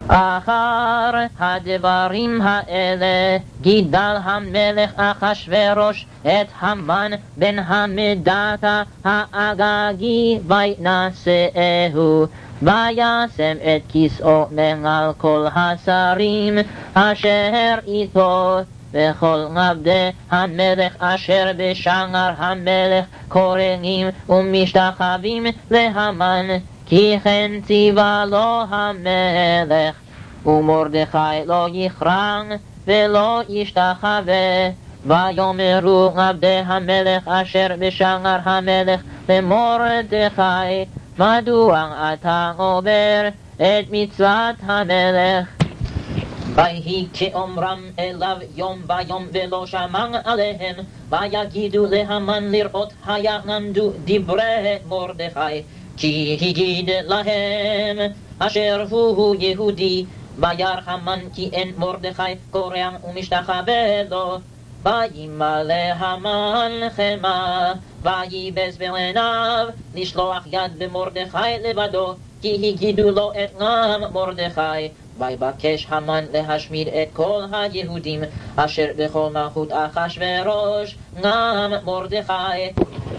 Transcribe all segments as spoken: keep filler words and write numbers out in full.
אחר הדברים האלה גידל המלך אחשוורוש את המן בן המדתה האגגי וינשאהו וישם את כיסאו מעל כל השרים אשר איתו וכל עבדי המלך אשר בשער המלך קוראים ומשתחווים להמן כי כן ציווה לו המלך ומרדכי לא יכרע ולא ישתחווה ויאמרו עבדי המלך אשר בשער המלך למרדכי מדוע אתה עובר את מצוות המלך ויהי כאומרם אליו יום ביום ולא שמע עליהם ויגידו להמן לראות היעמדו דברי מרדכי כי הגיד להם אשר הוא יהודי וירא המן כי אין מרדכי קורע ומשתחווה לו וימלא המן חמה וייבז בעיניו לשלוח יד במרדכי לבדו כי הגידו לו את עם מרדכי ויבקש המן להשמיד את כל היהודים אשר בכל מלכות אחשוורוש עם מרדכי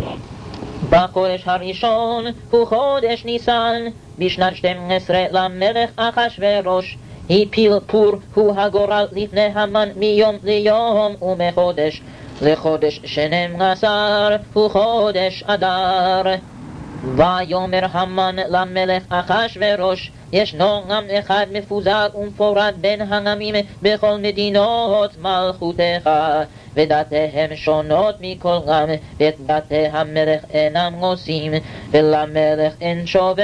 בחודש הראשון הוא חודש ניסן בשנת שתים עשרה למלך אחשוורוש הפיל פור הוא הגורל לפני המן מיום ליום ומחודש לחודש שנים עשר הוא חודש אדר ויאמר המן למלך אחשוורוש ישנו עם אחד מפוזר ומפורד בין העמים בכל מדינות מלכותך ודתיהם שונות מכל עם ואת דתי המלך אינם עושים ולמלך אין שווה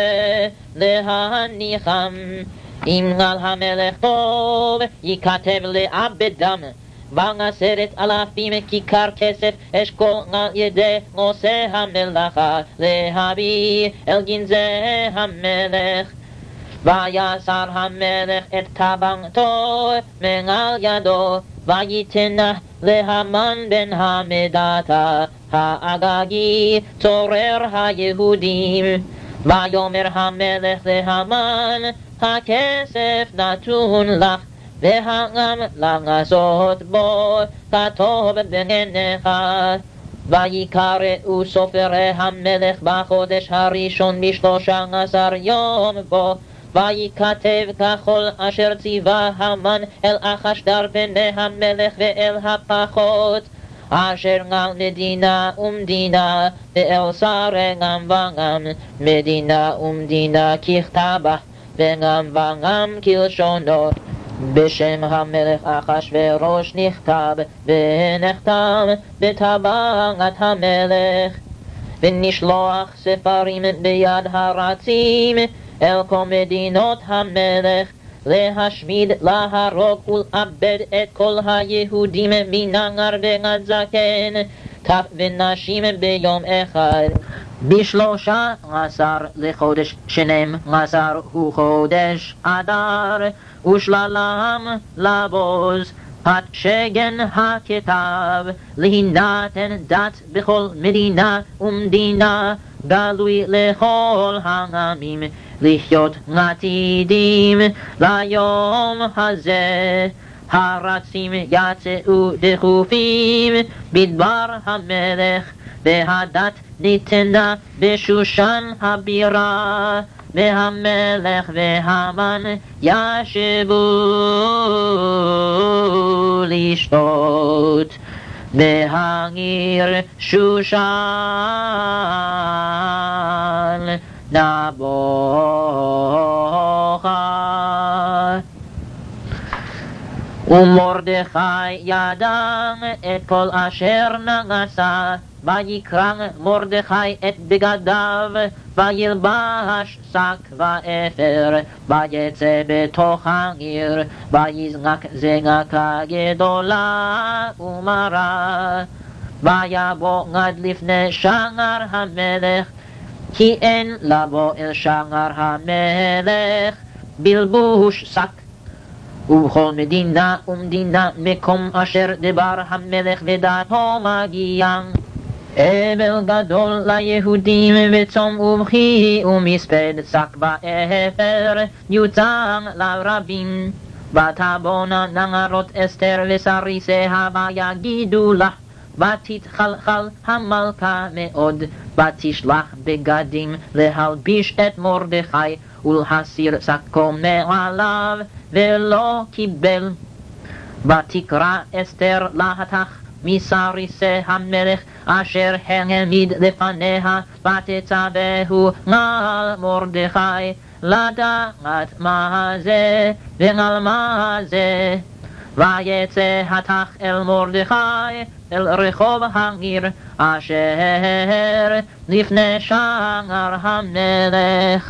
להניחם אם על המלך טוב ייכתב לעבדם ועשרת אלפים כיכר כסף אשכול על ידי עושה המלאכה להביא אל גנזי המלך ויסר המלך את טבעתו מעל ידו וייתנה להמן בן המדתה האגגי צורר היהודים ויאמר המלך להמן הכסף נתון לך והעם לעשות בו כטוב בעיניך ויקראו סופרי המלך בחודש הראשון בשלושה עשר יום בו וייכתב ככל אשר ציווה המן אל אחשדר בני המלך ואל הפחות אשר על מדינה ומדינה ואל שרי עם ועם מדינה ומדינה ככתבה וגם ועם כלשונו בשם המלך אחשוורוש נכתב ונחתם בטבעת המלך ונשלוח ספרים ביד הרצים אל כל מדינות המלך להשמיד, להרוג ולאבד את כל היהודים מנער ועד זקן, טף ונשים ביום אחד. בשלושה עשר לחודש שנים עשר הוא חודש אדר, ושללם לבוז פת שגן הכתב, להינתן דת בכל מדינה ומדינה, גלוי לכל העמים, לחיות עתידים ליום הזה. הרצים יצאו דחופים בדבר המלך, והדת ניתנה בשושן הבירה, והמלך והמן ישבו לשתות בהעיר שושן נבוכה. ומרדכי ידע את כל אשר נעשה, ויקרע מרדכי את בגדיו, וילבש שק ואפר, ויצא בתוך העיר, ויזעק זעקה גדולה ומרה. ויבוא עד לפני שער המלך, כי אין לבוא אל שער המלך בלבוש שק. ובכל מדינה ומדינה מקום אשר דבר המלך ודעתו מגיע, אבל גדול ליהודים וצום ובכי ומספד שק ואפר יוצר לרבים ותבואנה נערות אסתר וסריסיה ויגידו לה ותתחלחל המלכה מאוד ותשלח בגדים להלביש את מרדכי ולהסיר שקו מעליו ולא קיבל ותקרא אסתר להתך מסריסי המלך אשר העמיד לפניה ותצווהו על מרדכי לדעת מה זה ועל מה זה ויצא התך אל מרדכי אל רחוב העיר אשר לפני שער המלך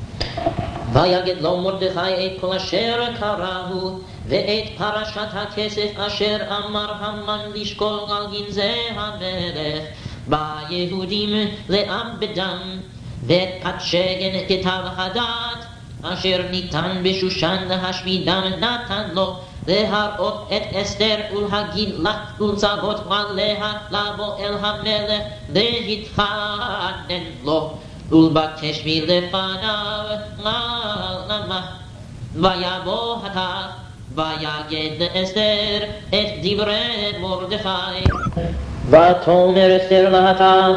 ויגד לו מרדכי את כל אשר קראו ואת פרשת הכסף אשר אמר המן לשקול על גנזי המלך ביהודים לאבדם ואת פת שגן כתב הדת אשר ניתן בשושן להשמידם נתן לו להראות את אסתר ולהגיד לה ולצוות עליה לבוא אל המלך להתחנן לו ולבקש מלפניו על נמה ויבוא התך ויגד אסתר את דברי מרדכי ותאמר אסתר להתך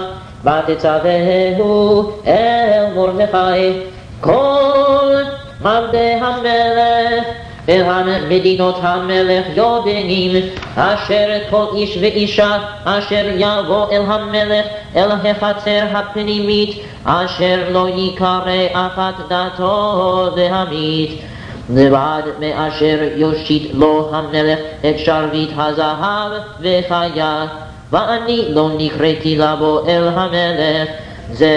ותצווהו אל מרדכי כל עבדי המלך והמדינות המלך יודעים אשר כל איש ואישה אשר יבוא אל המלך אל החצר הפנימית אשר לא יקרא אחת דתו והמית לבד מאשר יושיט לו המלך את שרביט הזהב וחיה ואני לא נקראתי לבוא אל המלך זה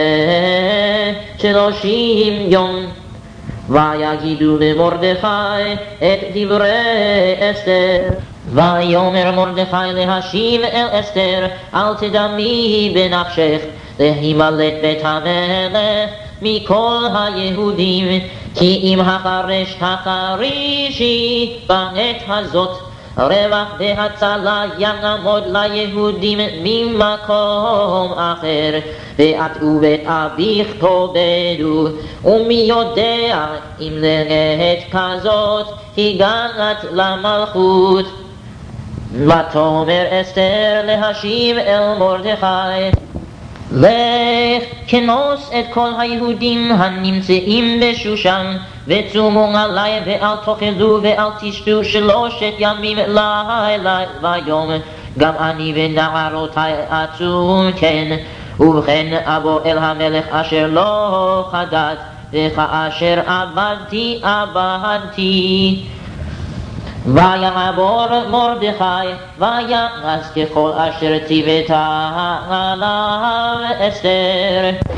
שלושים יום ויגידו למרדכי את דברי אסתר ויאמר מרדכי להשיב אל אסתר אל תדמי בנפשך להימלט בית המלך מכל היהודים כי אם החרש תחרישי בעת הזאת רווח והצלה יעמוד ליהודים ממקום אחר ואת ובית אביך תאבדו ומי יודע אם לעת כזאת הגעת למלכות ותאמר אסתר להשיב אל מרדכי לך כנוס את כל היהודים הנמצאים בשושן וצומו עלי ואל תאכלו ואל תשתו שלושת ימים לילה ויום גם אני ונערותי אצום כן ובכן אבוא אל המלך אשר לא חדל וכאשר עבדתי עבדתי ויעבור מרדכי ויעש ככל אשר ציוותה עליו אסתר